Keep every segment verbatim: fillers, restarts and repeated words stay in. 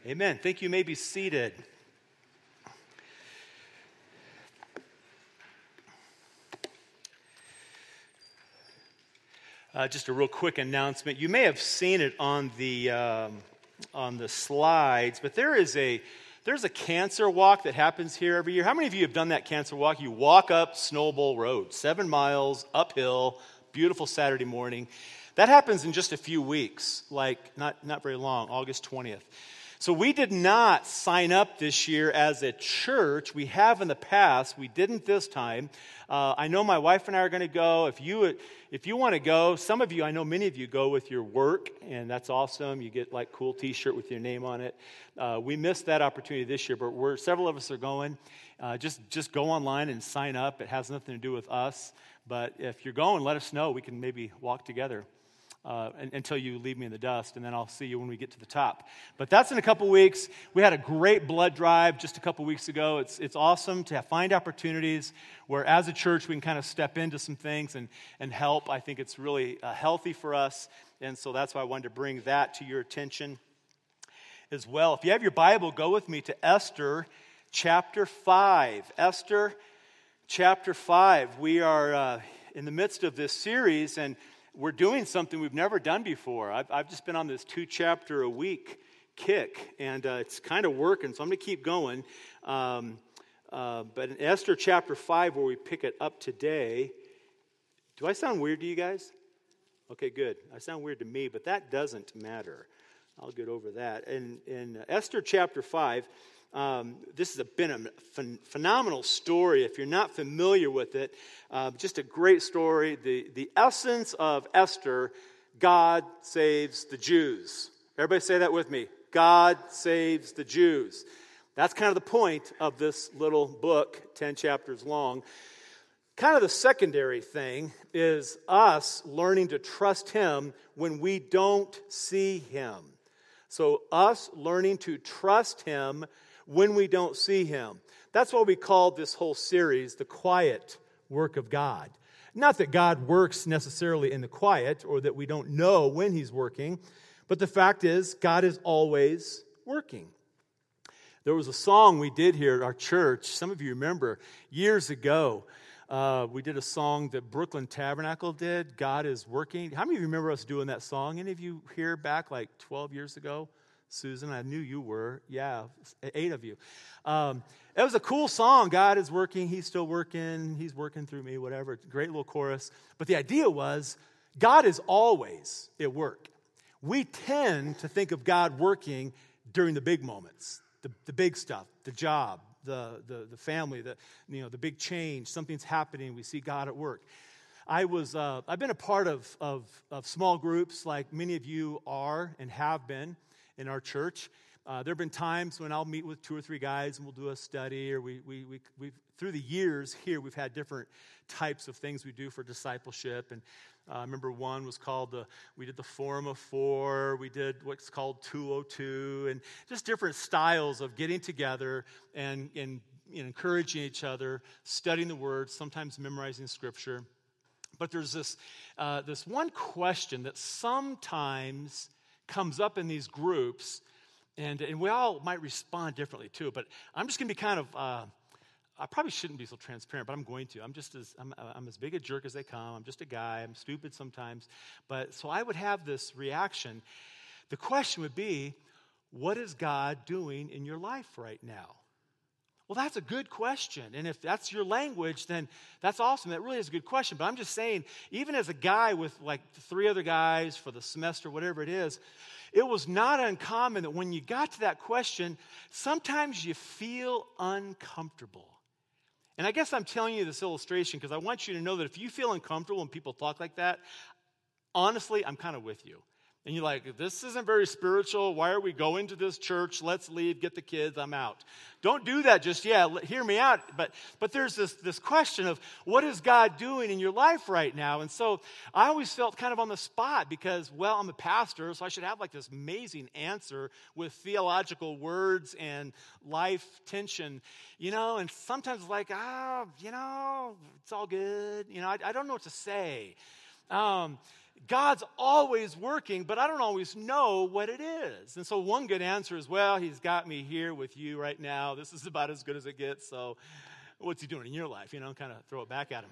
Amen. Thank you. You may be seated. Uh, just a real quick announcement. You may have seen it on the um, on the slides, but there is a there's a cancer walk that happens here every year. How many of you have done that cancer walk? You walk up Snowball Road, seven miles uphill, beautiful Saturday morning. That happens in just a few weeks, like not not very long, August twentieth. So we did not sign up this year as a church. We have in the past. We didn't this time. Uh, I know my wife and I are going to go. If you if you want to go, some of you, I know many of you go with your work, and that's awesome. You get like cool T-shirt with your name on it. Uh, we missed that opportunity this year, but we're several of us are going. Uh, just just go online and sign up. It has nothing to do with us. But if you're going, let us know. We can maybe walk together. Uh, until you leave me in the dust, and then I'll see you when we get to the top. But that's in a couple weeks. We had a great blood drive just a couple weeks ago. It's it's awesome to find opportunities where, as a church, we can kind of step into some things and, and help. I think it's really uh, healthy for us, and so that's why I wanted to bring that to your attention as well. If you have your Bible, go with me to Esther chapter five. Esther chapter five. We are uh, in the midst of this series, and we're doing something we've never done before. I've, I've just been on this two-chapter-a-week kick, and uh, it's kind of working, so I'm going to keep going. Um, uh, but in Esther chapter five, where we pick it up today, do I sound weird to you guys? Okay, good. I sound weird to me, but that doesn't matter. I'll get over that. In, in Esther chapter five, Um, this has been a ph- phenomenal story. If you're not familiar with it, uh, just a great story. The, the essence of Esther, God saves the Jews. Everybody say that with me. God saves the Jews. That's kind of the point of this little book, ten chapters long. Kind of the secondary thing is us learning to trust Him when we don't see Him. So us learning to trust Him when we don't see Him. That's why we called this whole series the quiet work of God. Not that God works necessarily in the quiet or that we don't know when He's working, but the fact is God is always working. There was a song we did here at our church, some of you remember, years ago. Uh, we did a song that Brooklyn Tabernacle did, God is Working. How many of you remember us doing that song? Any of you here back like twelve years ago? Susan, I knew you were. Yeah, eight of you. Um, it was a cool song. God is working. He's still working. He's working through me, whatever. Great little chorus. But the idea was God is always at work. We tend to think of God working during the big moments, the, the big stuff, the job, the, the, the family, the, you know, the big change. Something's happening. We see God at work. I was, uh, I've been a part of, of, of small groups like many of you are and have been in our church. Uh, there have been times when I'll meet with two or three guys and we'll do a study, or we we we we through the years here we've had different types of things we do for discipleship. And uh, I remember one was called the we did the Forum of Four. We did what's called two oh two, and just different styles of getting together and and you know, encouraging each other, studying the Word, sometimes memorizing Scripture. But there's this uh, this one question that sometimes comes up in these groups, and, and we all might respond differently too, but I'm just going to be kind of, uh, I probably shouldn't be so transparent, but I'm going to. I'm just as, I'm, I'm as big a jerk as they come. I'm just a guy. I'm stupid sometimes. But so I would have this reaction. The question would be, what is God doing in your life right now? Well, that's a good question. And if that's your language, then that's awesome. That really is a good question. But I'm just saying, even as a guy with like three other guys for the semester, whatever it is, it was not uncommon that when you got to that question, sometimes you feel uncomfortable. And I guess I'm telling you this illustration because I want you to know that if you feel uncomfortable when people talk like that, honestly, I'm kind of with you. And you're like, this isn't very spiritual. Why are we going to this church? Let's leave, get the kids, I'm out. Don't do that just yet. Hear me out. But but there's this, this question of what is God doing in your life right now? And so I always felt kind of on the spot because, well, I'm a pastor, so I should have like this amazing answer with theological words and life tension, you know, and sometimes it's like, ah, oh, you know, it's all good. You know, I, I don't know what to say. Um God's always working, but I don't always know what it is. And so one good answer is, well, he's got me here with you right now. This is about as good as it gets. So what's he doing in your life? You know, kind of throw it back at him.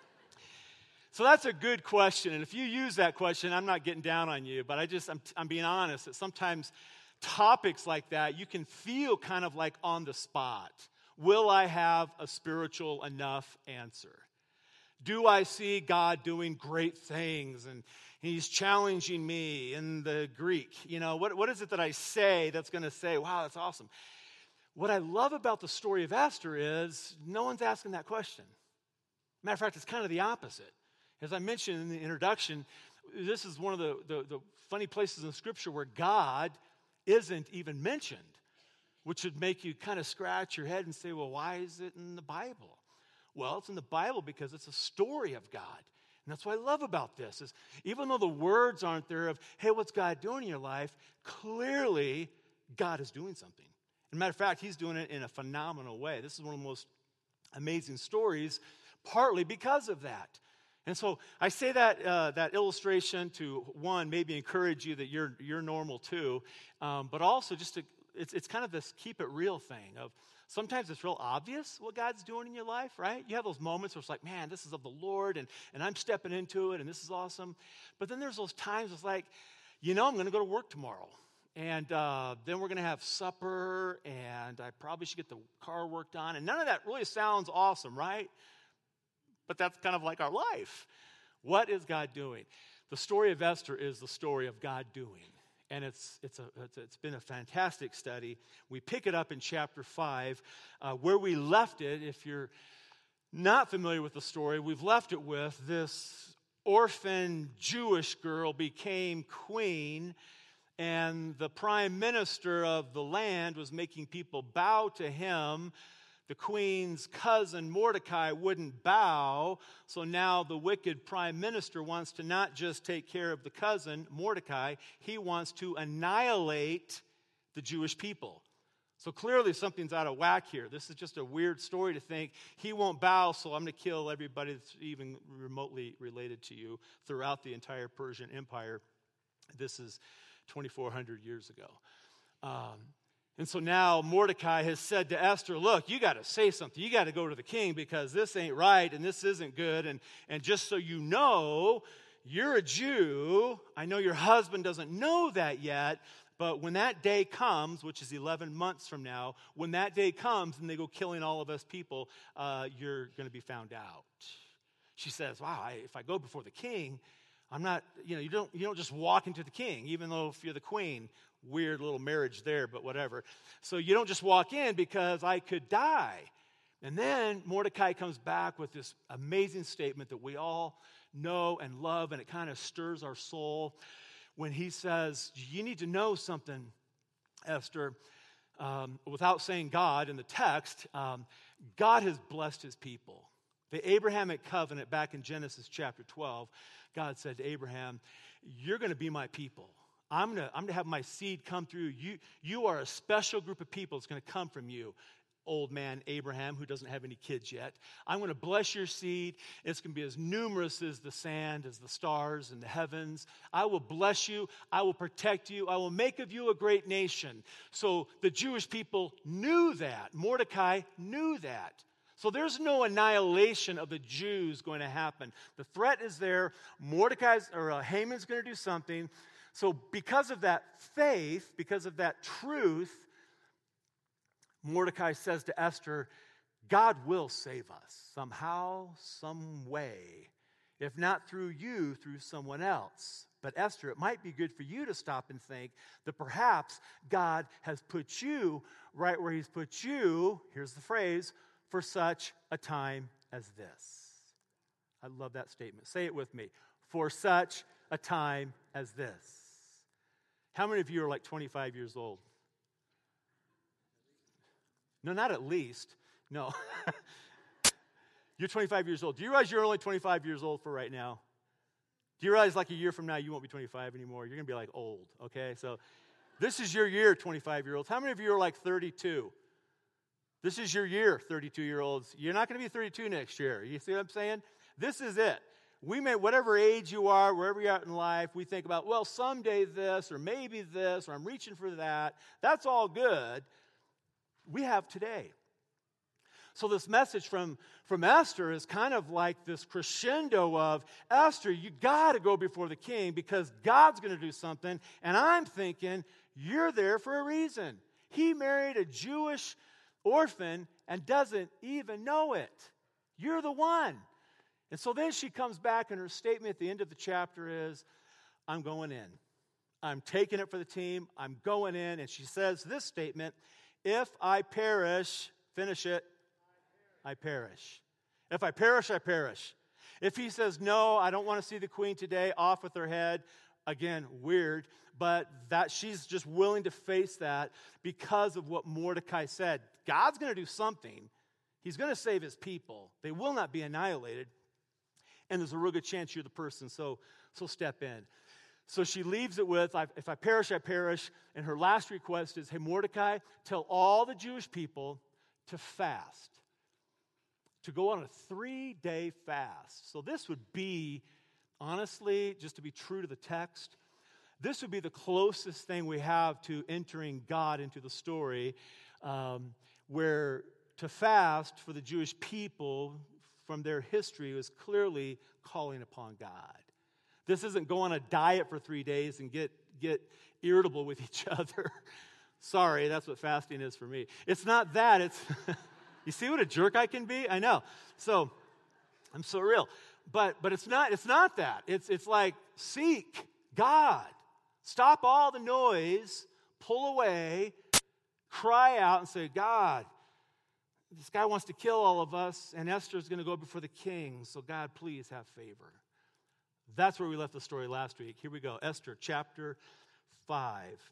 So that's a good question. And if you use that question, I'm not getting down on you, but I just, I'm, I'm being honest that sometimes topics like that, you can feel kind of like on the spot. Will I have a spiritual enough answer? Do I see God doing great things and he's challenging me in the Greek? You know, what, what is it that I say that's going to say, wow, that's awesome? What I love about the story of Esther is no one's asking that question. Matter of fact, it's kind of the opposite. As I mentioned in the introduction, this is one of the, the, the funny places in Scripture where God isn't even mentioned, which would make you kind of scratch your head and say, well, why is it in the Bible? Well, it's in the Bible because it's a story of God. And that's what I love about this, is even though the words aren't there of, hey, what's God doing in your life? Clearly, God is doing something. As a matter of fact, he's doing it in a phenomenal way. This is one of the most amazing stories, partly because of that. And so I say that uh, that illustration to, one, maybe encourage you that you're you're normal too, um, but also just to, it's it's kind of this keep it real thing of sometimes it's real obvious what God's doing in your life, right? You have those moments where it's like, man, this is of the Lord, and, and I'm stepping into it, and this is awesome. But then there's those times it's like, you know, I'm going to go to work tomorrow. And uh, then we're going to have supper, and I probably should get the car worked on. And none of that really sounds awesome, right? But that's kind of like our life. What is God doing? The story of Esther is the story of God doing. And it's it's a it's, it's been a fantastic study. We pick it up in chapter five, uh, where we left it. If you're not familiar with the story, we've left it with this orphan Jewish girl became queen, and the prime minister of the land was making people bow to him. The queen's cousin, Mordecai, wouldn't bow, so now the wicked prime minister wants to not just take care of the cousin, Mordecai, he wants to annihilate the Jewish people. So clearly something's out of whack here. This is just a weird story to think, he won't bow, so I'm going to kill everybody that's even remotely related to you throughout the entire Persian Empire. This is twenty-four hundred years ago. Um, And so now Mordecai has said to Esther, look, you got to say something. You got to go to the king because this ain't right and this isn't good. And, and just so you know, you're a Jew. I know your husband doesn't know that yet. But when that day comes, which is eleven months from now, when that day comes and they go killing all of us people, uh, you're going to be found out. She says, wow, I, if I go before the king, I'm not, you know, you don't, you don't just walk into the king, even though if you're the queen. Weird little marriage there, but whatever. So you don't just walk in because I could die. And then Mordecai comes back with this amazing statement that we all know and love, and it kind of stirs our soul when he says, you need to know something, Esther, um, without saying God in the text, um, God has blessed his people. The Abrahamic covenant back in Genesis chapter twelve, God said to Abraham, you're going to be my people. I'm going to I'm going to have my seed come through. You, you are a special group of people that's going to come from you, old man Abraham, who doesn't have any kids yet. I'm going to bless your seed. It's going to be as numerous as the sand, as the stars in the heavens. I will bless you. I will protect you. I will make of you a great nation. So the Jewish people knew that. Mordecai knew that. So there's no annihilation of the Jews going to happen. The threat is there. Mordecai's or uh, Haman's going to do something. So because of that faith, because of that truth, Mordecai says to Esther, God will save us somehow, some way. If not through you, through someone else. But Esther, it might be good for you to stop and think that perhaps God has put you right where he's put you, here's the phrase, for such a time as this. I love that statement. Say it with me. For such a time as this. How many of you are like twenty-five years old? No, not at least. No. You're twenty-five years old. Do you realize you're only twenty-five years old for right now? Do you realize like a year from now you won't be twenty-five anymore? You're going to be like old, okay? So this is your year, twenty-five-year-olds. How many of you are like thirty-two? This is your year, thirty-two-year-olds. You're not going to be thirty-two next year. You see what I'm saying? This is it. we may, whatever age you are, wherever you're at in life, we think about, well, someday this, or maybe this, or I'm reaching for that. That's all good. We have today. So this message from, from Esther is kind of like this crescendo of, Esther, you got to go before the king because God's going to do something. And I'm thinking, you're there for a reason. He married a Jewish orphan and doesn't even know it. You're the one. And so then she comes back and her statement at the end of the chapter is, I'm going in. I'm taking it for the team. I'm going in. And she says this statement, if I perish, finish it, I perish. If I perish, I perish. If he says, no, I don't want to see the queen today, off with her head, again, weird, but that she's just willing to face that because of what Mordecai said. God's going to do something. He's going to save his people. They will not be annihilated. And there's a real good chance you're the person, so, so step in. So she leaves it with, if I perish, I perish. And her last request is, hey, Mordecai, tell all the Jewish people to fast. To go on a three-day fast. So this would be, honestly, just to be true to the text, this would be the closest thing we have to entering God into the story, um, where to fast for the Jewish people from their history was clearly calling upon God. This isn't go on a diet for three days and get, get irritable with each other. Sorry, that's what fasting is for me. It's not that, it's... You see what a jerk I can be? I know. So, I'm so real. But but it's not it's not that. It's it's like seek God. Stop all the noise, pull away, cry out and say, God, this guy wants to kill all of us, and Esther's going to go before the king, so God, please have favor. That's where we left the story last week. Here we go. Esther chapter five.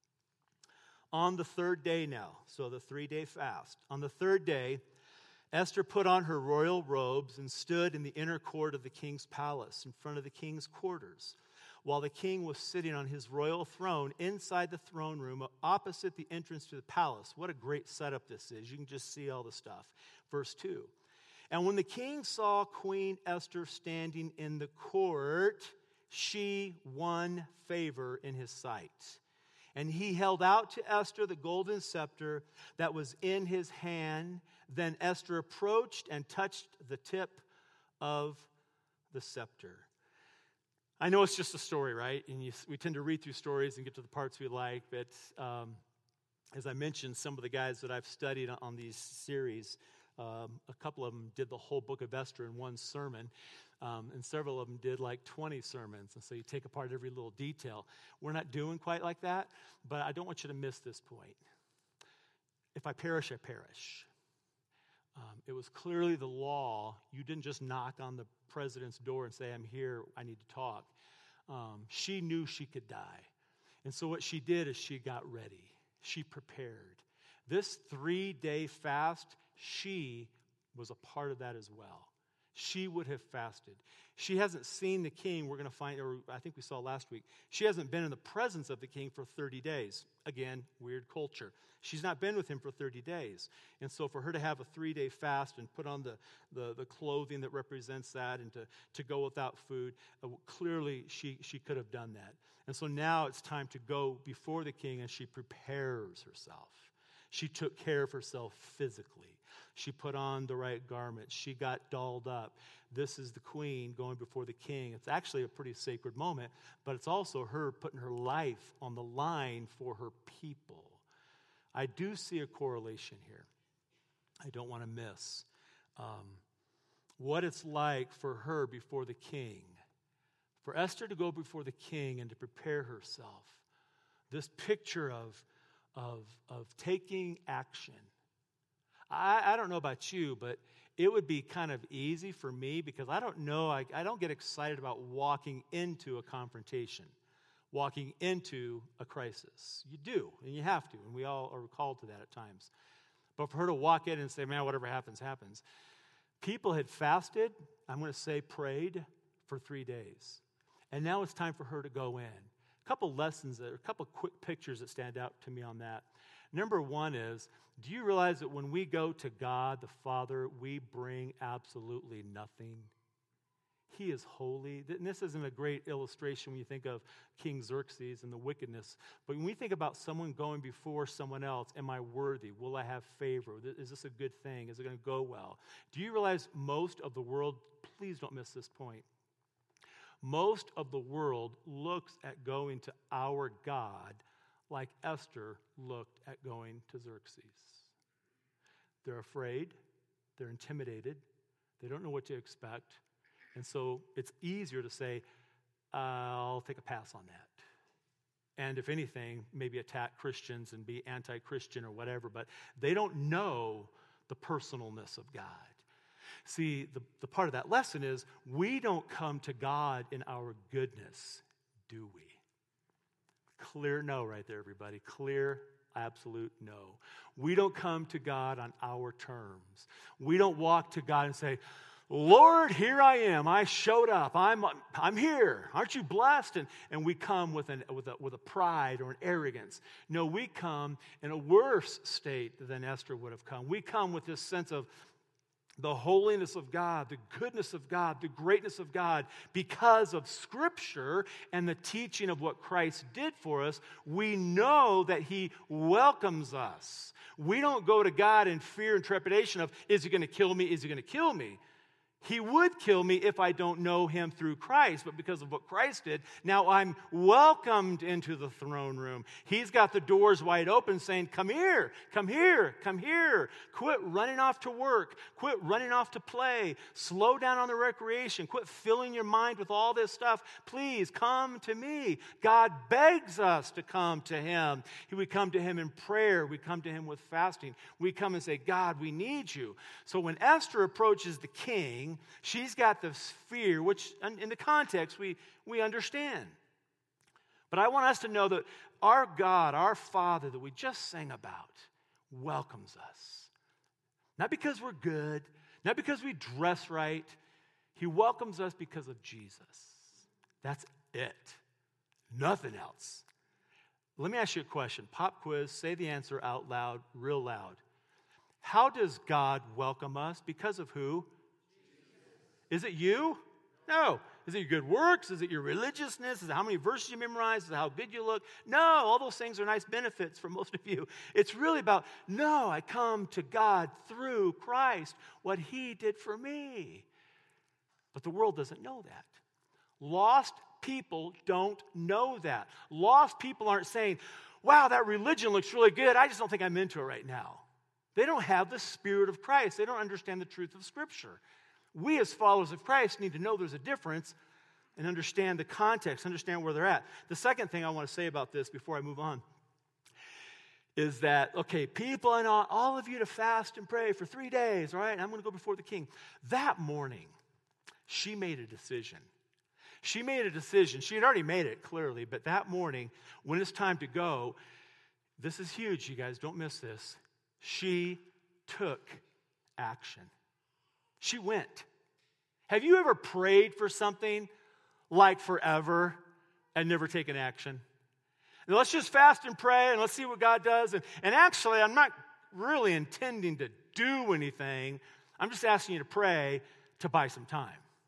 On the third day now, so the three-day fast. On the third day, Esther put on her royal robes and stood in the inner court of the king's palace in front of the king's quarters, while the king was sitting on his royal throne inside the throne room opposite the entrance to the palace. What a great setup this is. You can just see all the stuff. Verse two. And when the king saw Queen Esther standing in the court, she won favor in his sight. And he held out to Esther the golden scepter that was in his hand. Then Esther approached and touched the tip of the scepter. I know it's just a story, right? And you, we tend to read through stories and get to the parts we like. But um, as I mentioned, some of the guys that I've studied on these series, um, a couple of them did the whole book of Esther in one sermon. Um, and several of them did like twenty sermons. And so you take apart every little detail. We're not doing quite like that, but I don't want you to miss this point. If I perish, I perish. Um, it was clearly the law. You didn't just knock on the president's door and say, I'm here, I need to talk. Um, she knew she could die. And so what she did is she got ready. She prepared. This three-day fast, she was a part of that as well. She would have fasted. She hasn't seen the king. We're going to find, or I think we saw last week, she hasn't been in the presence of the king for thirty days. Again, weird culture. She's not been with him for thirty days. And so for her to have a three-day fast and put on the, the, the clothing that represents that and to, to go without food, uh, clearly she, she could have done that. And so now it's time to go before the king and she prepares herself. She took care of herself physically. She put on the right garments. She got dolled up. This is the queen going before the king. It's actually a pretty sacred moment, but it's also her putting her life on the line for her people. I do see a correlation here. I don't want to miss um, what it's like for her before the king. For Esther to go before the king and to prepare herself. This picture of Of, of taking action. I, I don't know about you, but it would be kind of easy for me because I don't know, I, I don't get excited about walking into a confrontation, walking into a crisis. You do, and you have to, and we all are called to that at times. But for her to walk in and say, man, whatever happens, happens. People had fasted, I'm going to say prayed, for three days. And now it's time for her to go in. A couple lessons, a couple quick pictures that stand out to me on that. Number one is, do you realize that when we go to God, the Father, we bring absolutely nothing? He is holy. And this isn't a great illustration when you think of King Xerxes and the wickedness. But when we think about someone going before someone else, am I worthy? Will I have favor? Is this a good thing? Is it going to go well? Do you realize most of the world, please don't miss this point, most of the world looks at going to our God like Esther looked at going to Xerxes. They're afraid. They're intimidated. They don't know what to expect. And so it's easier to say, I'll take a pass on that. And if anything, maybe attack Christians and be anti-Christian or whatever, but they don't know the personalness of God. See, the, the part of that lesson is we don't come to God in our goodness, do we? Clear no right there, everybody. Clear, absolute no. We don't come to God on our terms. We don't walk to God and say, Lord, here I am. I showed up. I'm, I'm here. Aren't you blessed? And, and we come with, an, with, a, with a pride or an arrogance. No, we come in a worse state than Esther would have come. We come with this sense of the holiness of God, the goodness of God, the greatness of God. Because of Scripture and the teaching of what Christ did for us, we know that He welcomes us. We don't go to God in fear and trepidation of, is He going to kill me? Is He going to kill me? He would kill me if I don't know Him through Christ, but because of what Christ did, now I'm welcomed into the throne room. He's got the doors wide open saying, come here, come here, come here. Quit running off to work. Quit running off to play. Slow down on the recreation. Quit filling your mind with all this stuff. Please come to me. God begs us to come to Him. We come to Him in prayer. We come to Him with fasting. We come and say, God, we need you. So when Esther approaches the king, she's got this fear, which in the context we, we understand. But I want us to know that our God, our Father that we just sang about, welcomes us. Not because we're good, not because we dress right. He welcomes us because of Jesus. That's it. Nothing else. Let me ask you a question. Pop quiz, say the answer out loud, real loud. How does God welcome us? Because of who? Is it you? No. Is it your good works? Is it your religiousness? Is it how many verses you memorize? Is it how good you look? No, all those things are nice benefits for most of you. It's really about, no, I come to God through Christ, what He did for me. But the world doesn't know that. Lost people don't know that. Lost people aren't saying, wow, that religion looks really good. I just don't think I'm into it right now. They don't have the Spirit of Christ. They don't understand the truth of Scripture. We as followers of Christ need to know there's a difference and understand the context, understand where they're at. The second thing I want to say about this before I move on is that, okay, people, I want all of you to fast and pray for three days, all right? And I'm going to go before the king. That morning, she made a decision. She made a decision. She had already made it, clearly, but that morning, when it's time to go, this is huge, you guys, don't miss this. She took action. She went. Have you ever prayed for something like forever and never taken action? And let's just fast and pray and let's see what God does. And, and actually, I'm not really intending to do anything. I'm just asking you to pray to buy some time.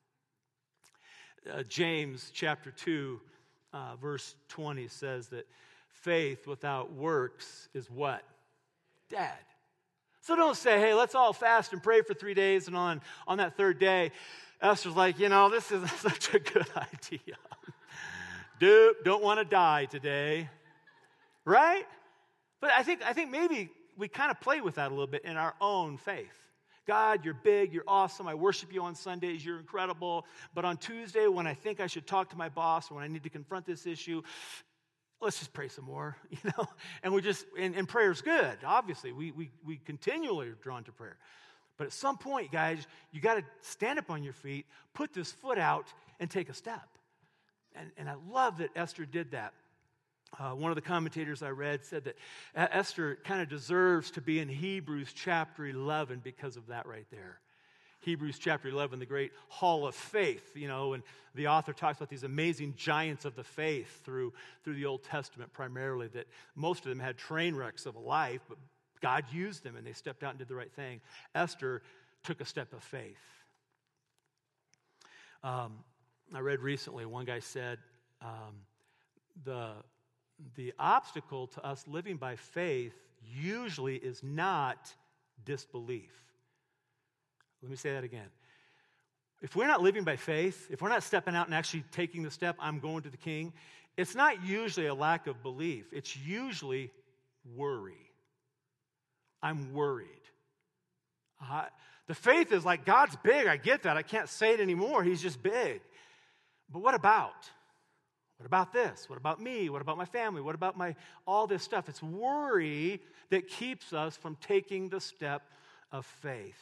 Uh, James chapter two, uh, verse twenty says that faith without works is what? Dead. So don't say, hey, let's all fast and pray for three days, and on, on that third day, Esther's like, you know, this isn't such a good idea. Dude, don't want to die today. Right? But I think, I think maybe we kind of play with that a little bit in our own faith. God, you're big, you're awesome, I worship you on Sundays, you're incredible, but on Tuesday when I think I should talk to my boss or when I need to confront this issue, let's just pray some more, you know? And we just, and, and prayer's good, obviously. We, we, we continually are drawn to prayer. But at some point, guys, you got to stand up on your feet, put this foot out, and take a step. And, and I love that Esther did that. Uh, one of the commentators I read said that Esther kind of deserves to be in Hebrews chapter eleven because of that right there. Hebrews chapter eleven, the great hall of faith, you know, and the author talks about these amazing giants of the faith through, through the Old Testament primarily, that most of them had train wrecks of a life, but God used them and they stepped out and did the right thing. Esther took a step of faith. Um, I read recently, one guy said, um, the, the obstacle to us living by faith usually is not disbelief. Let me say that again. If we're not living by faith, if we're not stepping out and actually taking the step, I'm going to the King, it's not usually a lack of belief. It's usually worry. I'm worried. Uh, the faith is like, God's big. I get that. I can't say it anymore. He's just big. But what about? What about this? What about me? What about my family? What about my all this stuff? It's worry that keeps us from taking the step of faith.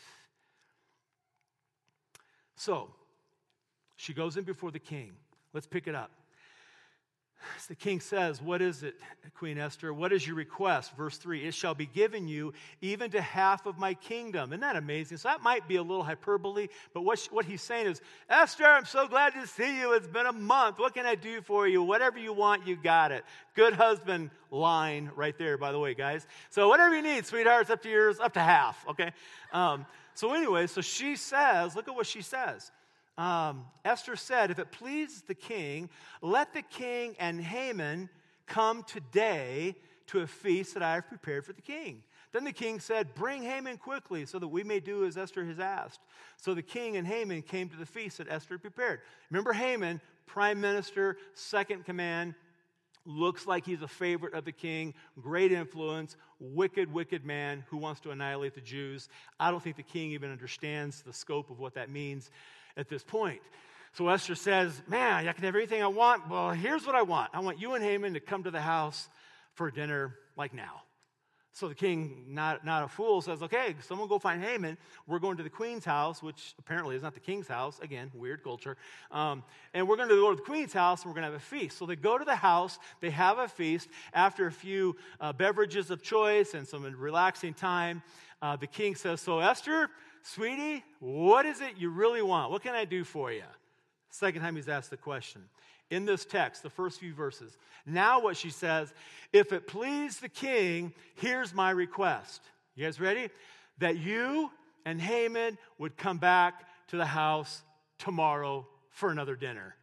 So, she goes in before the king. Let's pick it up. As the king says, what is it, Queen Esther? What is your request? Verse three, it shall be given you even to half of my kingdom. Isn't that amazing? So that might be a little hyperbole, but what, she, what he's saying is, Esther, I'm so glad to see you. It's been a month. What can I do for you? Whatever you want, you got it. Good husband line right there, by the way, guys. So whatever you need, sweetheart, it's up to yours, up to half, okay? Um, so anyway, so she says, look at what she says. Um, Esther said, if it pleases the king, let the king and Haman come today to a feast that I have prepared for the king. Then the king said, bring Haman quickly so that we may do as Esther has asked. So the king and Haman came to the feast that Esther had prepared. Remember Haman, prime minister, second command, looks like he's a favorite of the king, great influence, wicked, wicked man who wants to annihilate the Jews. I don't think the king even understands the scope of what that means at this point. So Esther says, man, I can have everything I want. Well, here's what I want. I want you and Haman to come to the house for dinner like now. So the king, not, not a fool, says, okay, someone go find Haman. We're going to the queen's house, which apparently is not the king's house. Again, weird culture. Um, and we're going to go to the queen's house, and we're going to have a feast. So they go to the house. They have a feast. After a few uh, beverages of choice and some relaxing time, uh, the king says, so Esther, sweetie, what is it you really want? What can I do for you? Second time he's asked the question. In this text, the first few verses. Now what she says, if it please the king, here's my request. You guys ready? That you and Haman would come back to the house tomorrow for another dinner.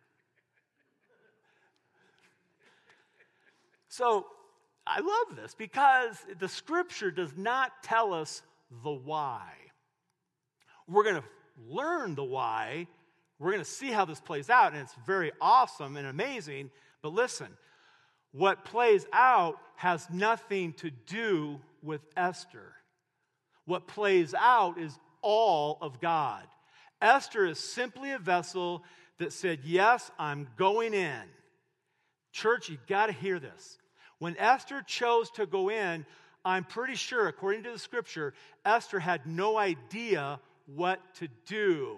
So I love this because the scripture does not tell us the why. We're going to learn the why. We're going to see how this plays out, and it's very awesome and amazing. But listen, what plays out has nothing to do with Esther. What plays out is all of God. Esther is simply a vessel that said, yes, I'm going in. Church, you've got to hear this. When Esther chose to go in, I'm pretty sure, according to the scripture, Esther had no idea what to do.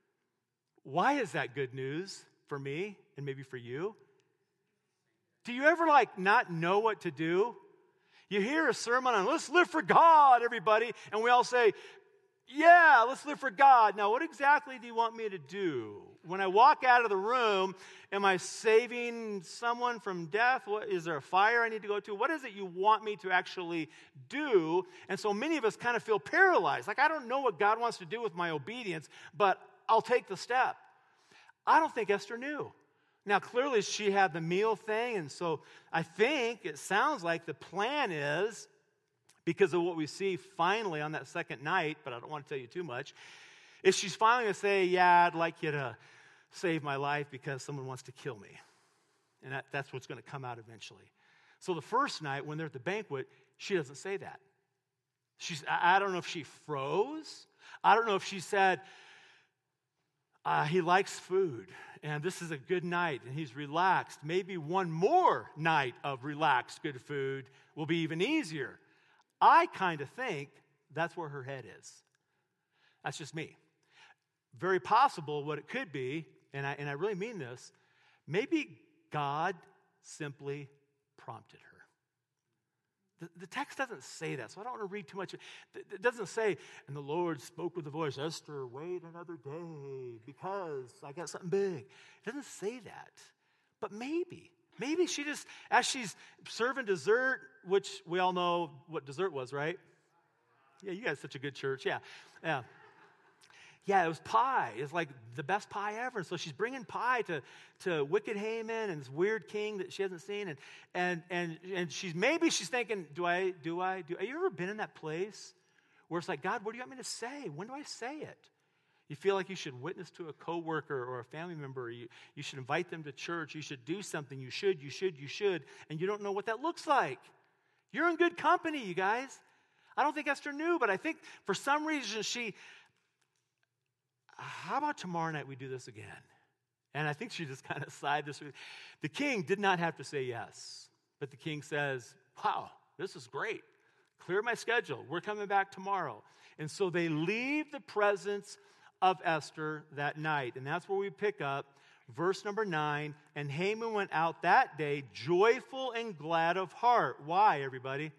Why is that good news for me and maybe for you? Do you ever like not know what to do? You hear a sermon on let's live for God, everybody, and we all say, yeah, let's live for God. Now, what exactly do you want me to do? When I walk out of the room, am I saving someone from death? What, is there a fire I need to go to? What is it you want me to actually do? And so many of us kind of feel paralyzed. Like, I don't know what God wants to do with my obedience, but I'll take the step. I don't think Esther knew. Now, clearly she had the meal thing, and so I think it sounds like the plan is, because of what we see finally on that second night, but I don't want to tell you too much, is she's finally going to say, yeah, I'd like you to save my life because someone wants to kill me. And that, that's what's going to come out eventually. So the first night, when they're at the banquet, she doesn't say that. She's, I don't know if she froze. I don't know if she said, uh, he likes food, and this is a good night, and he's relaxed. Maybe one more night of relaxed, good food will be even easier. I kind of think that's where her head is. That's just me. Very possible what it could be, and I, and I really mean this, maybe God simply prompted her. The, the text doesn't say that, so I don't want to read too much. It doesn't say, and the Lord spoke with a voice, Esther, wait another day because I got something big. It doesn't say that, but maybe. Maybe she just, as she's serving dessert, which we all know what dessert was, right? Yeah, you guys are such a good church. Yeah, yeah. Yeah, it was pie. It's like the best pie ever. So she's bringing pie to, to wicked Haman and this weird king that she hasn't seen. And and and and she's maybe she's thinking, do I, do I, do have you ever been in that place where it's like, God, what do you want me to say? When do I say it? You feel like you should witness to a coworker or a family member. You, you should invite them to church. You should do something. You should, you should, you should. And you don't know what that looks like. You're in good company, you guys. I don't think Esther knew, but I think for some reason she, how about tomorrow night we do this again? And I think she just kind of sighed this. The king did not have to say yes, but the king says, wow, this is great. Clear my schedule. We're coming back tomorrow. And so they leave the presence of Esther that night. And that's where we pick up verse number nine. And Haman went out that day joyful and glad of heart. Why, everybody?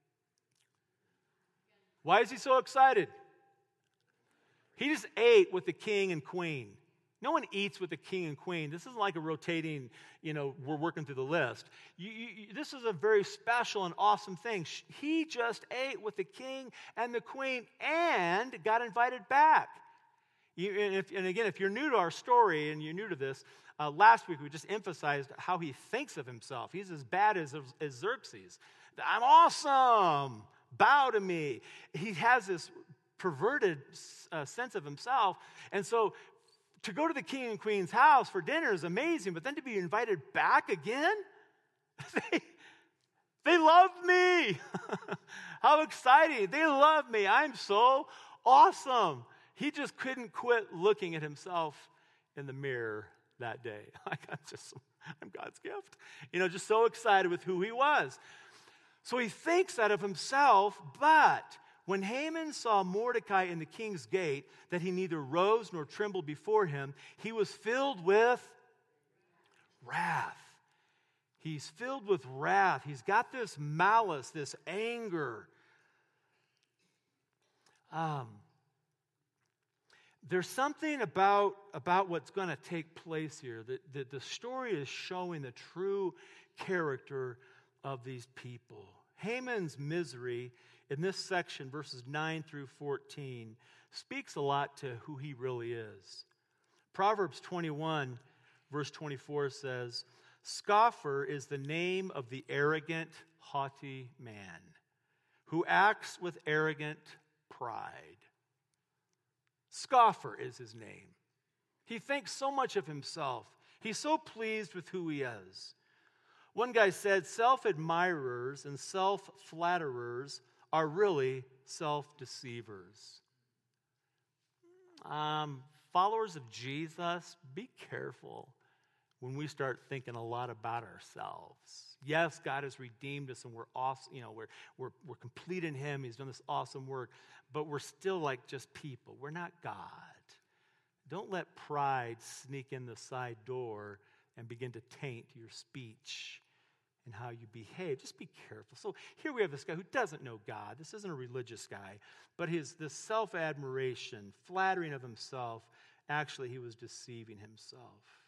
Why is he so excited? He just ate with the king and queen. No one eats with the king and queen. This isn't like a rotating, you know, we're working through the list. You, you, this is a very special and awesome thing. He just ate with the king and the queen and got invited back. You, and, if, and again, if you're new to our story and you're new to this, uh, last week we just emphasized how he thinks of himself. He's as bad as, as Xerxes. I'm awesome. Bow to me. He has this perverted uh, sense of himself. And so to go to the king and queen's house for dinner is amazing, but then to be invited back again? they, they love me. How exciting. They love me. I'm so awesome. He just couldn't quit looking at himself in the mirror that day. I'm just, I'm God's gift. You know, just so excited with who he was. So he thinks that of himself, but when Haman saw Mordecai in the king's gate, that he neither rose nor trembled before him, he was filled with wrath. He's filled with wrath. He's got this malice, this anger. Um, there's something about, about what's going to take place here. That, that the story is showing the true character of these people. Haman's misery in this section, verses nine through fourteen, speaks a lot to who he really is. Proverbs twenty-one, verse twenty-four says, "Scoffer is the name of the arrogant, haughty man, who acts with arrogant pride." Scoffer is his name. He thinks so much of himself. He's so pleased with who he is. One guy said, self-admirers and self-flatterers are really self-deceivers. Um, followers of Jesus, be careful when we start thinking a lot about ourselves. Yes, God has redeemed us and we're awesome, you know, we're, we're, we're complete in him. He's done this awesome work, but we're still like just people. We're not God. Don't let pride sneak in the side door and begin to taint your speech and how you behave. Just be careful. So here we have this guy who doesn't know God. This isn't a religious guy, but his this self-admiration, flattering of himself, actually he was deceiving himself.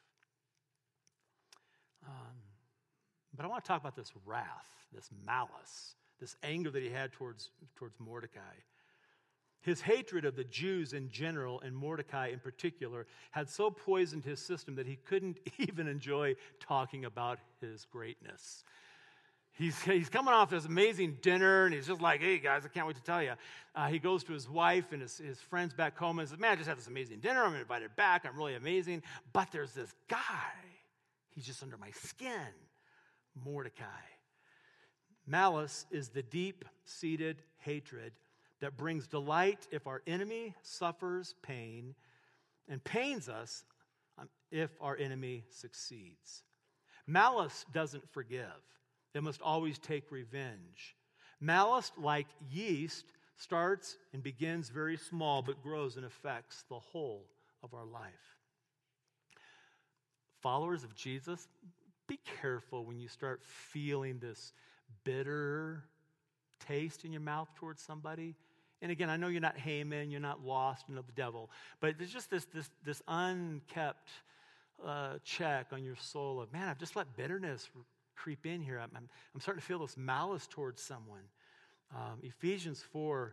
Um, but I want to talk about this wrath, this malice, this anger that he had towards, towards Mordecai. His hatred of the Jews in general and Mordecai in particular had so poisoned his system that he couldn't even enjoy talking about his greatness. He's, he's coming off this amazing dinner, and he's just like, hey, guys, I can't wait to tell you. Uh, he goes to his wife and his, his friends back home and says, man, I just had this amazing dinner. I'm invited back. I'm really amazing. But there's this guy. He's just under my skin, Mordecai. Malice is the deep-seated hatred that brings delight if our enemy suffers pain and pains us if our enemy succeeds. Malice doesn't forgive. It must always take revenge. Malice, like yeast, starts and begins very small but grows and affects the whole of our life. Followers of Jesus, be careful when you start feeling this bitter taste in your mouth towards somebody. And again, I know you're not Haman, you're not lost, you're not the devil, but there's just this this this unkept uh, check on your soul of, man, I've just let bitterness creep in here. I'm, I'm, I'm starting to feel this malice towards someone. Um, Ephesians four,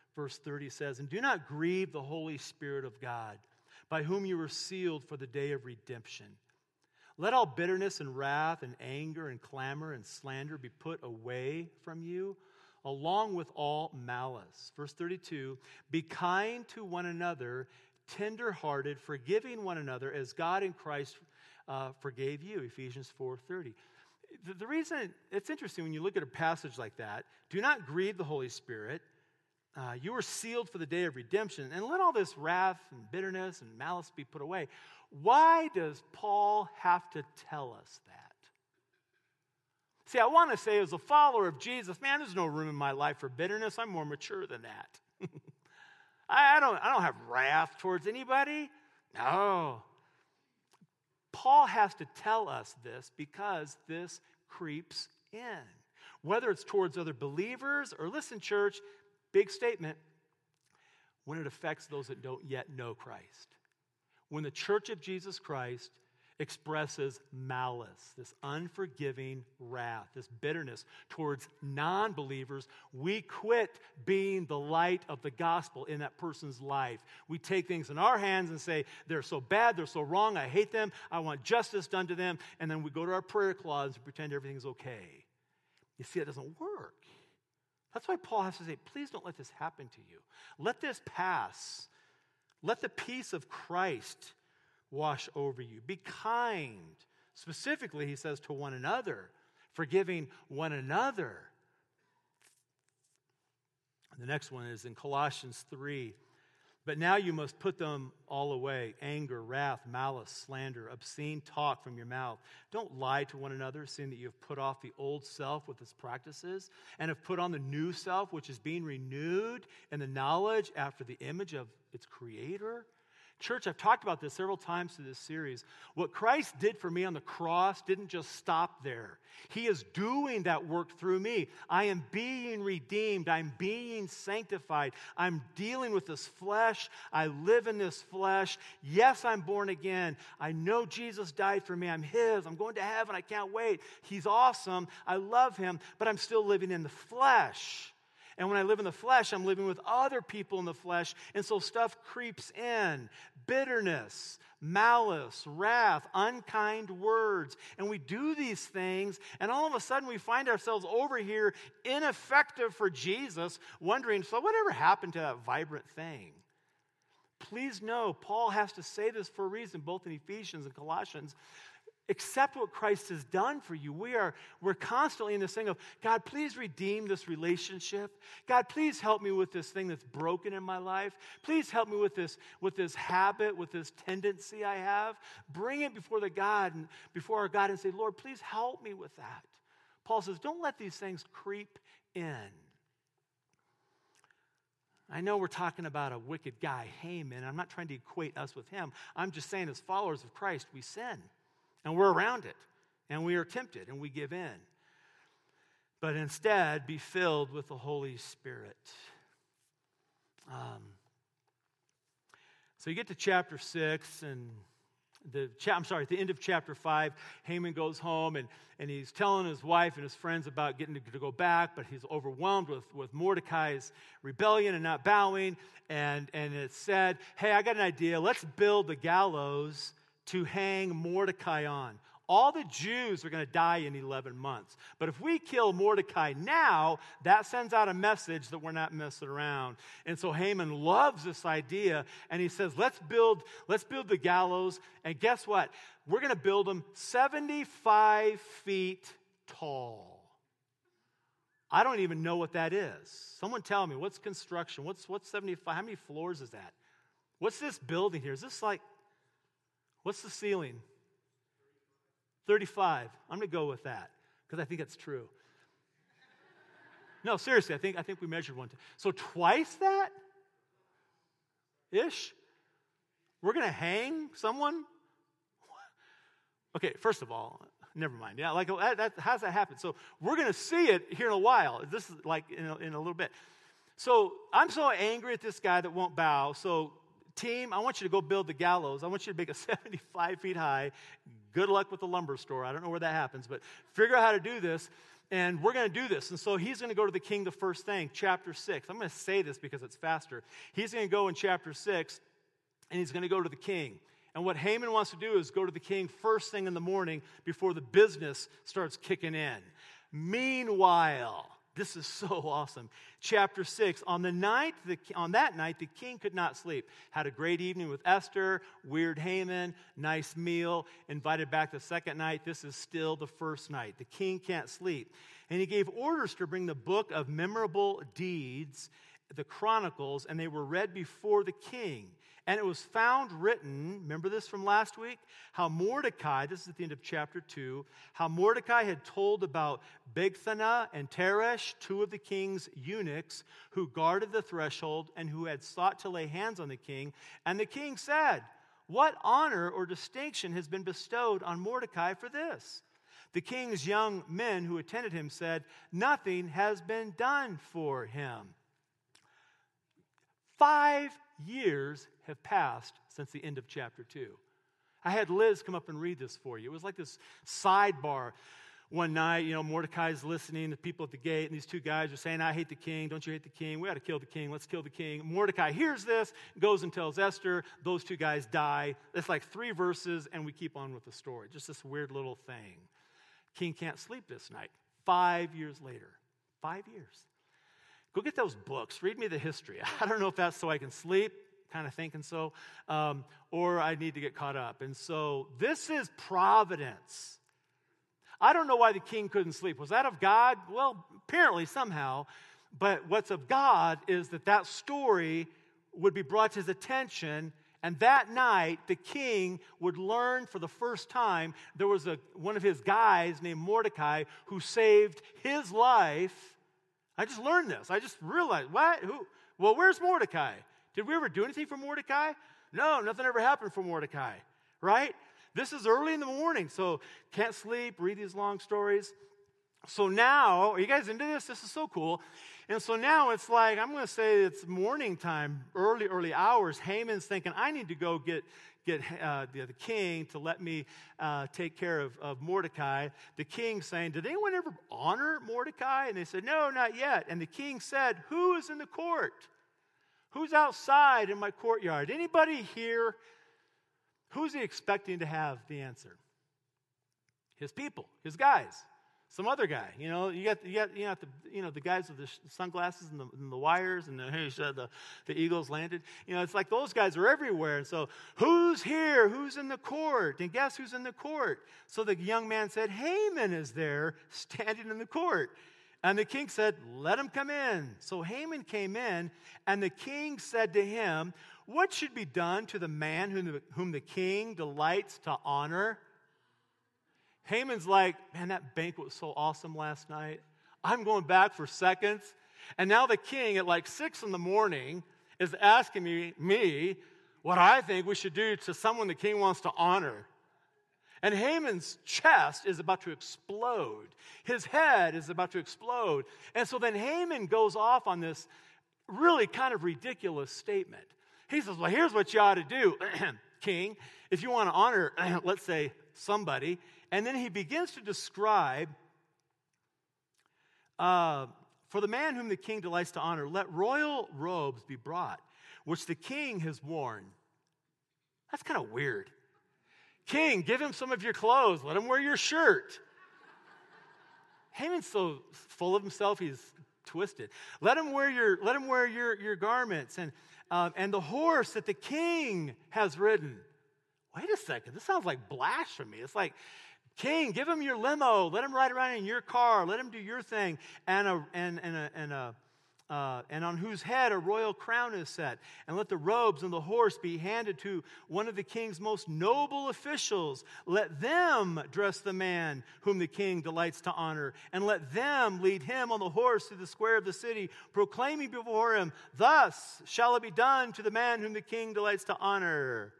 verse thirty says, "And do not grieve the Holy Spirit of God, by whom you were sealed for the day of redemption. Let all bitterness and wrath and anger and clamor and slander be put away from you, along with all malice." Verse thirty-two, "Be kind to one another, tender-hearted, forgiving one another as God in Christ uh, forgave you." Ephesians four thirty. The, the reason, it's interesting when you look at a passage like that, do not grieve the Holy Spirit. Uh, you were sealed for the day of redemption, and let all this wrath and bitterness and malice be put away. Why does Paul have to tell us that? See, I want to say as a follower of Jesus, man, there's no room in my life for bitterness. I'm more mature than that. I, I, don't, I don't have wrath towards anybody. No. Paul has to tell us this because this creeps in. Whether it's towards other believers or, listen, church, big statement, when it affects those that don't yet know Christ. When the church of Jesus Christ expresses malice, this unforgiving wrath, this bitterness towards non-believers, we quit being the light of the gospel in that person's life. We take things in our hands and say, they're so bad, they're so wrong, I hate them, I want justice done to them, and then we go to our prayer closet and pretend everything's okay. You see, it doesn't work. That's why Paul has to say, please don't let this happen to you. Let this pass. Let the peace of Christ wash over you. Be kind. Specifically, he says, to one another, forgiving one another. The next one is in Colossians three. "But now you must put them all away: anger, wrath, malice, slander, obscene talk from your mouth. Don't lie to one another, seeing that you have put off the old self with its practices, and have put on the new self, which is being renewed in the knowledge after the image of its creator." Church, I've talked about this several times through this series. What Christ did for me on the cross didn't just stop there. He is doing that work through me. I am being redeemed. I'm being sanctified. I'm dealing with this flesh. I live in this flesh. Yes, I'm born again. I know Jesus died for me. I'm His. I'm going to heaven. I can't wait. He's awesome. I love Him, but I'm still living in the flesh. And when I live in the flesh, I'm living with other people in the flesh. And so stuff creeps in. Bitterness, malice, wrath, unkind words. And we do these things, and all of a sudden we find ourselves over here ineffective for Jesus, wondering, so whatever happened to that vibrant thing? Please know, Paul has to say this for a reason, both in Ephesians and Colossians. Accept what Christ has done for you. We are, we're constantly in this thing of, God, please redeem this relationship. God, please help me with this thing that's broken in my life. Please help me with this, with this habit, with this tendency I have. Bring it before the God and before our God and say, Lord, please help me with that. Paul says, don't let these things creep in. I know we're talking about a wicked guy, Haman. I'm not trying to equate us with him. I'm just saying as followers of Christ, we sin. And we're around it, and we are tempted, and we give in. But instead, be filled with the Holy Spirit. Um, so you get to chapter six, and the cha- I'm sorry, at the end of chapter five, Haman goes home, and, and he's telling his wife and his friends about getting to, to go back, but he's overwhelmed with, with Mordecai's rebellion and not bowing. And, and it said, hey, I got an idea. Let's build the gallows to hang Mordecai on. All the Jews are going to die in eleven months. But if we kill Mordecai now, that sends out a message that we're not messing around. And so Haman loves this idea, and he says, let's build, let's build the gallows. And guess what? We're going to build them seventy-five feet tall. I don't even know what that is. Someone tell me, what's construction? What's, what's seventy-five? How many floors is that? What's this building here? Is this like, what's the ceiling? thirty-five. I'm going to go with that because I think it's true. No, seriously, I think I think we measured one. So twice that? Ish? We're going to hang someone? Okay, first of all, never mind. Yeah, like that, that, how does that happen? So we're going to see it here in a while. This is like in a, in a little bit. So I'm so angry at this guy that won't bow. So team, I want you to go build the gallows. I want you to make it seventy-five feet high. Good luck with the lumber store. I don't know where that happens, but figure out how to do this. And we're going to do this. And so he's going to go to the king the first thing, chapter six. I'm going to say this because it's faster. He's going to go in chapter six, and he's going to go to the king. And what Haman wants to do is go to the king first thing in the morning before the business starts kicking in. Meanwhile, this is so awesome. Chapter six, on the night, the, on that night, the king could not sleep. Had a great evening with Esther, weird Haman, nice meal, invited back the second night. This is still the first night. The king can't sleep. And he gave orders to bring the book of memorable deeds, the Chronicles, and they were read before the king. And it was found written, remember this from last week? How Mordecai, this is at the end of chapter two, how Mordecai had told about Bigthana and Teresh, two of the king's eunuchs, who guarded the threshold and who had sought to lay hands on the king. And the king said, "What honor or distinction has been bestowed on Mordecai for this?" The king's young men who attended him said, "Nothing has been done for him." Five years have passed since the end of chapter two. I had Liz come up and read this for you. It was like this sidebar. One night, you know, Mordecai's listening to people at the gate, and these two guys are saying, "I hate the king. Don't you hate the king? We ought to kill the king. Let's kill the king." Mordecai hears this, goes and tells Esther. Those two guys die. It's like three verses, and we keep on with the story. Just this weird little thing. King can't sleep this night. Five years later. Five years. Go get those books. Read me the history. I don't know if that's so I can sleep, kind of thinking so, um, or I need to get caught up. And so this is providence. I don't know why the king couldn't sleep. Was that of God? Well, apparently somehow. But what's of God is that that story would be brought to his attention, and that night the king would learn for the first time there was a one of his guys named Mordecai who saved his life. I just learned this. I just realized, what? Who? Well, where's Mordecai? Did we ever do anything for Mordecai? No, nothing ever happened for Mordecai, right? This is early in the morning, so can't sleep, read these long stories. So now, are you guys into this? This is so cool. And so now it's like, I'm going to say it's morning time, early, early hours. Haman's thinking, I need to go get get uh, the, the king to let me uh, take care of, of Mordecai. The king saying, did anyone ever honor Mordecai? And they said, no, not yet. And the king said, who is in the court? Who's outside in my courtyard? Anybody here? Who's he expecting to have the answer? His people, his guys. Some other guy, you know, you got, you got, you know, the, you know, the guys with the sunglasses and the, and the wires and the, hey, the, the eagles landed. You know, it's like those guys are everywhere. And so, who's here? Who's in the court? And guess who's in the court? So the young man said, Haman is there standing in the court. And the king said, let him come in. So Haman came in, and the king said to him, what should be done to the man whom the, whom the king delights to honor? Haman's like, man, that banquet was so awesome last night. I'm going back for seconds. And now the king at like six in the morning is asking me, me what I think we should do to someone the king wants to honor. And Haman's chest is about to explode. His head is about to explode. And so then Haman goes off on this really kind of ridiculous statement. He says, well, here's what you ought to do, king, if you want to honor, let's say, somebody. And then he begins to describe, uh, for the man whom the king delights to honor, let royal robes be brought, which the king has worn. That's kind of weird. King, give him some of your clothes. Let him wear your shirt. Haman's so full of himself, he's twisted. Let him wear your, let him wear your, your garments and, um, and the horse that the king has ridden. Wait a second, this sounds like blasphemy. It's like, king, give him your limo. Let him ride around in your car. Let him do your thing. And a, and, and, a, and, a, uh, and on whose head a royal crown is set. And let the robes and the horse be handed to one of the king's most noble officials. Let them dress the man whom the king delights to honor. And let them lead him on the horse through the square of the city, proclaiming before him, thus shall it be done to the man whom the king delights to honor.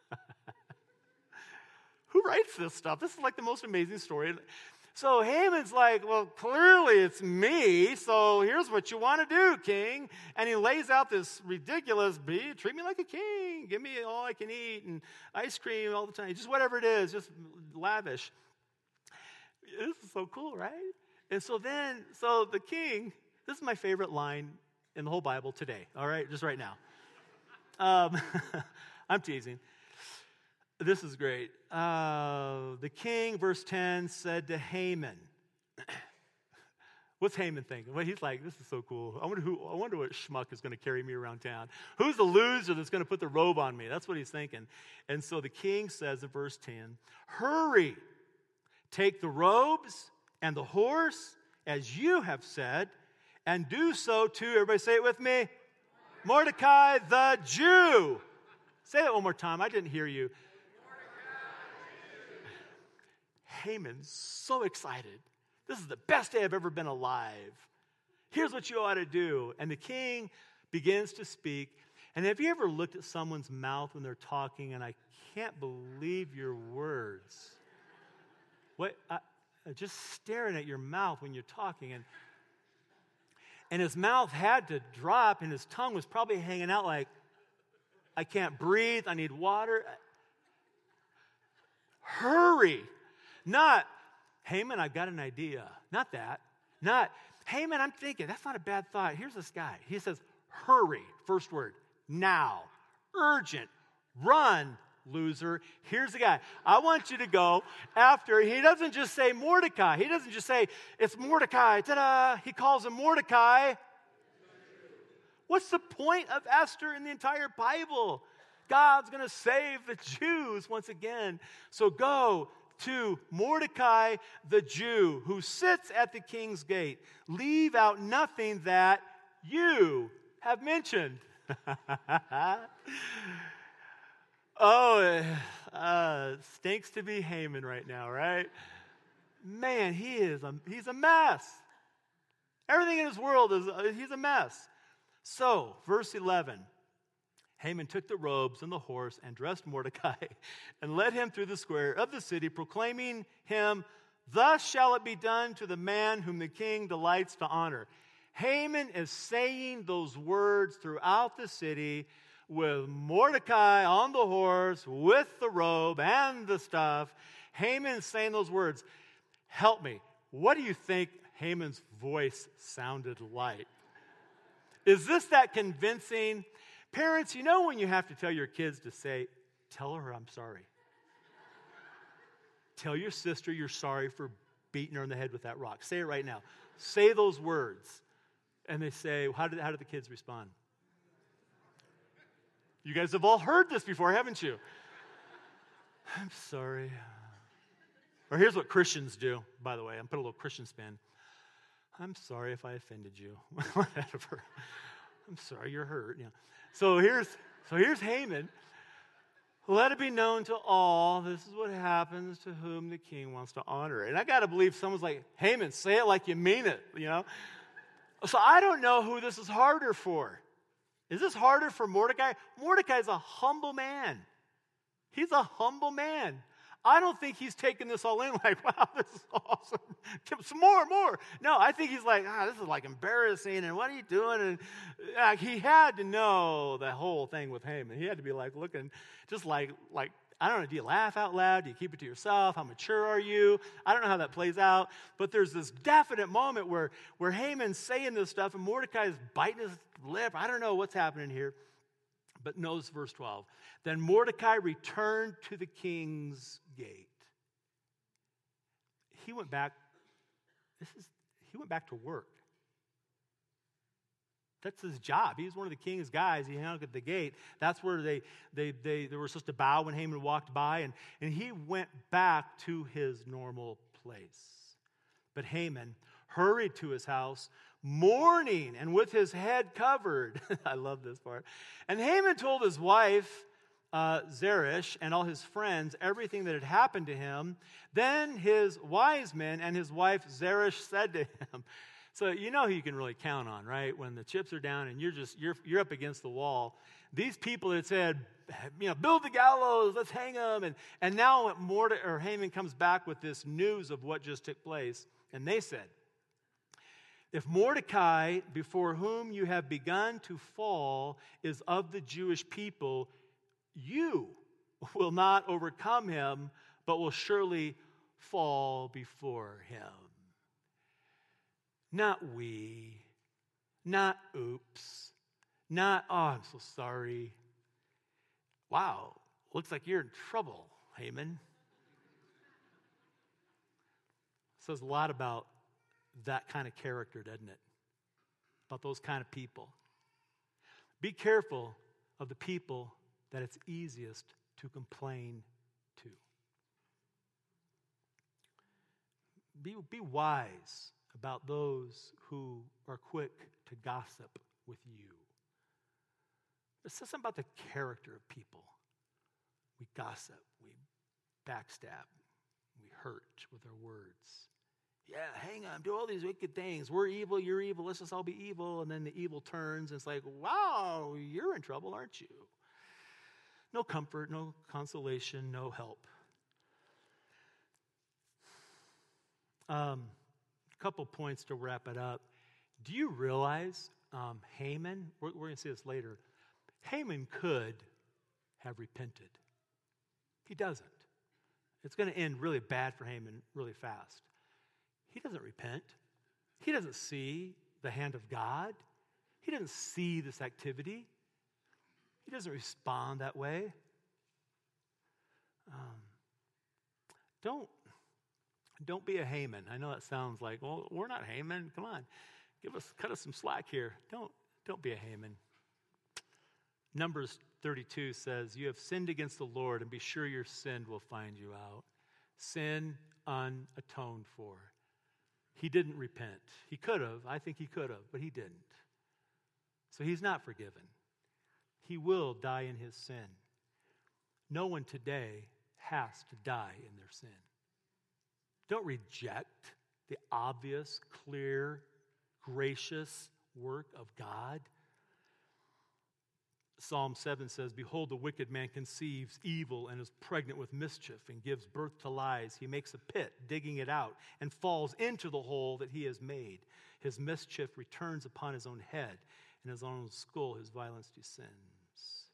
Who writes this stuff? This is like the most amazing story. So Haman's like, well, clearly it's me, so here's what you want to do, king. And he lays out this ridiculous, be treat me like a king. Give me all I can eat and ice cream all the time. Just whatever it is, just lavish. This is so cool, right? And so then, so the king, this is my favorite line in the whole Bible today, all right, just right now. Um, I'm teasing. This is great. Uh, the king, verse ten, said to Haman, what's Haman thinking? Well, he's like, this is so cool. I wonder who. I wonder what schmuck is going to carry me around town. Who's the loser that's going to put the robe on me? That's what he's thinking. And so the king says in verse ten, hurry, take the robes and the horse, as you have said, and do so to, everybody say it with me, Mordecai the Jew. Say that one more time. I didn't hear you. Haman's so excited. This is the best day I've ever been alive. Here's what you ought to do. And the king begins to speak. And have you ever looked at someone's mouth when they're talking and I can't believe your words? What? I, just staring at your mouth when you're talking. And, and his mouth had to drop and his tongue was probably hanging out like, I can't breathe, I need water. Hurry. Not, Haman, I've got an idea. Not that. Not, Haman, I'm thinking. That's not a bad thought. Here's this guy. He says, hurry. First word. Now. Urgent. Run, loser. Here's the guy. I want you to go after. He doesn't just say Mordecai. He doesn't just say, it's Mordecai. Ta-da. He calls him Mordecai. What's the point of Esther in the entire Bible? God's going to save the Jews once again. So go to Mordecai the Jew, who sits at the king's gate. Leave out nothing that you have mentioned. Oh, uh, stinks to be Haman right now, right? Man, he is a, he's a mess. Everything in his world is, uh, he's a mess. So, verse eleven. Haman took the robes and the horse and dressed Mordecai and led him through the square of the city, proclaiming him, thus shall it be done to the man whom the king delights to honor. Haman is saying those words throughout the city with Mordecai on the horse, with the robe and the stuff. Haman is saying those words. Help me. What do you think Haman's voice sounded like? Is this that convincing? Parents, you know when you have to tell your kids to say, tell her I'm sorry. Tell your sister you're sorry for beating her in the head with that rock. Say it right now. Say those words. And they say, how did, how did the kids respond? You guys have all heard this before, haven't you? I'm sorry. Or here's what Christians do, by the way. I'm putting a little Christian spin. I'm sorry if I offended you. Whatever. I'm sorry you're hurt. You know. So here's so here's Haman. Let it be known to all, this is what happens to whom the king wants to honor. And I got to believe someone's like, Haman, say it like you mean it, you know. So I don't know who this is harder for. Is this harder for Mordecai? Mordecai's a humble man. He's a humble man. I don't think he's taking this all in like, wow, this is awesome. Some more, more. No, I think he's like, ah, this is like embarrassing, and what are you doing? And uh, he had to know the whole thing with Haman. He had to be like looking, just like, like I don't know, do you laugh out loud? Do you keep it to yourself? How mature are you? I don't know how that plays out, but there's this definite moment where, where Haman's saying this stuff, and Mordecai's biting his lip. I don't know what's happening here. But notice verse twelve. Then Mordecai returned to the king's gate. He went back, this is, he went back to work. That's his job. He's one of the king's guys. He hung out at the gate. That's where they, they, they, they were supposed to bow when Haman walked by. And, and he went back to his normal place. But Haman hurried to his house, mourning and with his head covered. I love this part. And Haman told his wife, uh, Zeresh, and all his friends everything that had happened to him. Then his wise men and his wife Zeresh said to him, so you know who you can really count on, right? When the chips are down and you're just you're you're up against the wall. These people that said, you know, build the gallows, let's hang them, and and now Mordecai or Haman comes back with this news of what just took place, and they said, if Mordecai, before whom you have begun to fall, is of the Jewish people, you will not overcome him, but will surely fall before him. Not we. Not oops. Not, oh, I'm so sorry. Wow, looks like you're in trouble, Haman. Says a lot about that kind of character, doesn't it? About those kind of people. Be careful of the people that it's easiest to complain to. Be, be wise about those who are quick to gossip with you. It says something about the character of people. We gossip, we backstab, we hurt with our words. Yeah, hang on, do all these wicked things. We're evil, you're evil, let's just all be evil. And then the evil turns and it's like, wow, you're in trouble, aren't you? No comfort, no consolation, no help. Um, a couple points to wrap it up. Do you realize um, Haman, we're, we're going to see this later, Haman could have repented. He doesn't. It's going to end really bad for Haman really fast. He doesn't repent. He doesn't see the hand of God. He doesn't see this activity. He doesn't respond that way. Um, don't, don't be a Haman. I know that sounds like, well, we're not Haman. Come on. Give us, cut us some slack here. Don't, don't be a Haman. Numbers thirty-two says, you have sinned against the Lord, and be sure your sin will find you out. Sin unatoned for. He didn't repent. He could have. I think he could have, but he didn't. So he's not forgiven. He will die in his sin. No one today has to die in their sin. Don't reject the obvious, clear, gracious work of God. Psalm seven says, behold, the wicked man conceives evil and is pregnant with mischief and gives birth to lies. He makes a pit, digging it out, and falls into the hole that he has made. His mischief returns upon his own head, and his own skull his violence descends.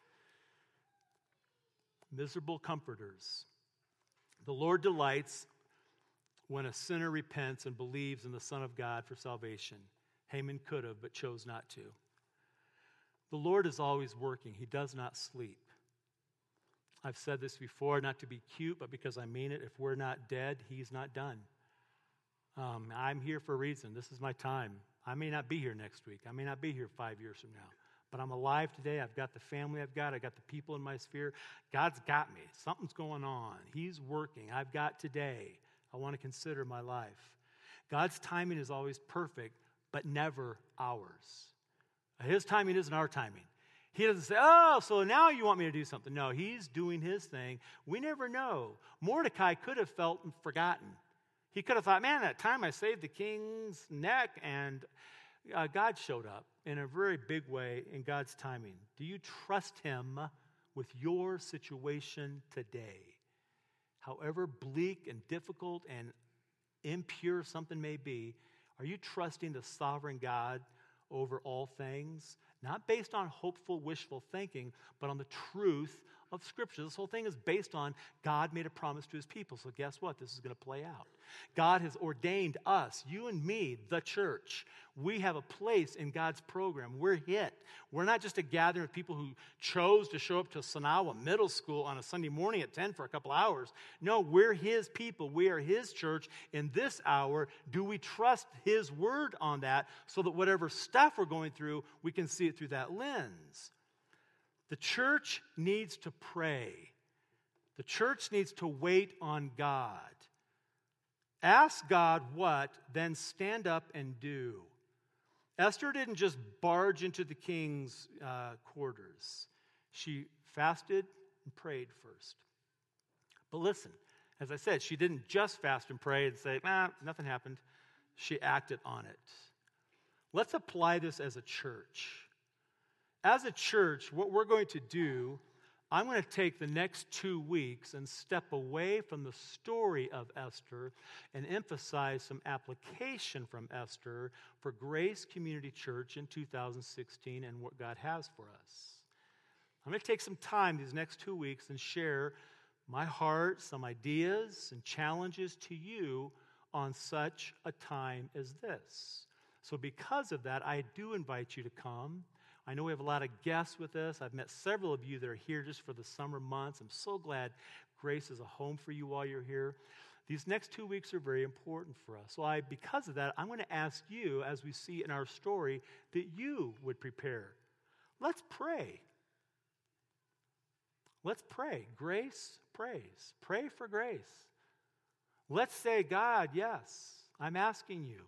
Miserable comforters. The Lord delights when a sinner repents and believes in the Son of God for salvation. Haman could have, but chose not to. The Lord is always working. He does not sleep. I've said this before, not to be cute, but because I mean it. If we're not dead, he's not done. Um, I'm here for a reason. This is my time. I may not be here next week. I may not be here five years from now. But I'm alive today. I've got the family I've got. I've got the people in my sphere. God's got me. Something's going on. He's working. I've got today. I want to consider my life. God's timing is always perfect, but never ours. His timing isn't our timing. He doesn't say, oh, so now you want me to do something. No, he's doing his thing. We never know. Mordecai could have felt forgotten. He could have thought, man, that time I saved the king's neck, and uh, God showed up in a very big way in God's timing. Do you trust him with your situation today? However bleak and difficult and impure something may be, are you trusting the sovereign God over all things, not based on hopeful, wishful thinking, but on the truth of Scripture? This whole thing is based on God made a promise to his people. So guess what? This is going to play out. God has ordained us, you and me, the church. We have a place in God's program. We're it. We're not just a gathering of people who chose to show up to Sanawa Middle School on a Sunday morning at ten for a couple hours. No, we're his people. We are his church in this hour. Do we trust his word on that so that whatever stuff we're going through, we can see it through that lens? The church needs to pray. The church needs to wait on God. Ask God what, then stand up and do. Esther didn't just barge into the king's uh, quarters. She fasted and prayed first. But listen, as I said, she didn't just fast and pray and say, ah, nothing happened. She acted on it. Let's apply this as a church. As a church, what we're going to do, I'm going to take the next two weeks and step away from the story of Esther and emphasize some application from Esther for Grace Community Church in two thousand sixteen and what God has for us. I'm going to take some time these next two weeks and share my heart, some ideas and challenges to you on such a time as this. So because of that, I do invite you to come. I know we have a lot of guests with us. I've met several of you that are here just for the summer months. I'm so glad Grace is a home for you while you're here. These next two weeks are very important for us. So I, because of that, I'm going to ask you, as we see in our story, that you would prepare. Let's pray. Let's pray. Grace prays. Pray for grace. Let's say, God, yes, I'm asking you.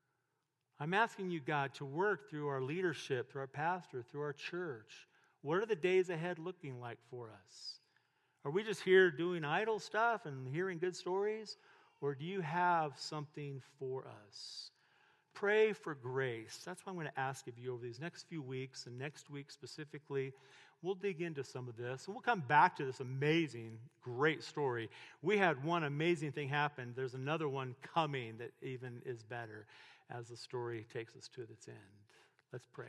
I'm asking you, God, to work through our leadership, through our pastor, through our church. What are the days ahead looking like for us? Are we just here doing idle stuff and hearing good stories? Or do you have something for us? Pray for grace. That's what I'm going to ask of you over these next few weeks, and next week specifically. We'll dig into some of this, and we'll come back to this amazing, great story. We had one amazing thing happen. There's another one coming that even is better as the story takes us to its end. Let's pray.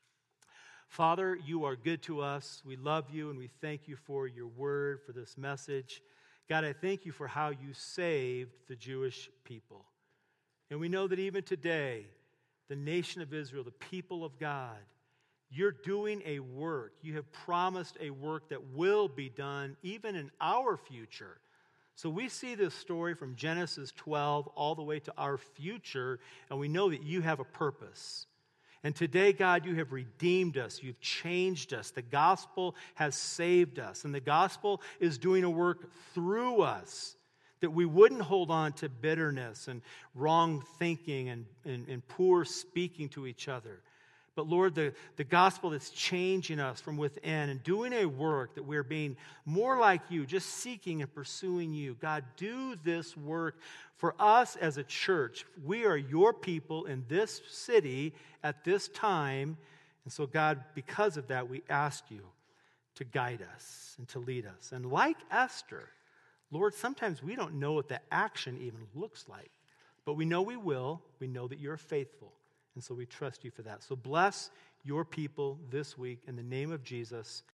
Father, you are good to us. We love you, and we thank you for your word, for this message. God, I thank you for how you saved the Jewish people. And we know that even today, the nation of Israel, the people of God, you're doing a work. You have promised a work that will be done even in our future. So we see this story from Genesis twelve all the way to our future, and we know that you have a purpose. And today, God, you have redeemed us. You've changed us. The gospel has saved us. And the gospel is doing a work through us, that we wouldn't hold on to bitterness and wrong thinking and, and, and poor speaking to each other. But Lord, the, the gospel that's changing us from within and doing a work that we're being more like you, just seeking and pursuing you. God, do this work for us as a church. We are your people in this city at this time. And so God, because of that, we ask you to guide us and to lead us. And like Esther, Lord, sometimes we don't know what the action even looks like, but we know we will. We know that you're faithful, and so we trust you for that. So bless your people this week in the name of Jesus.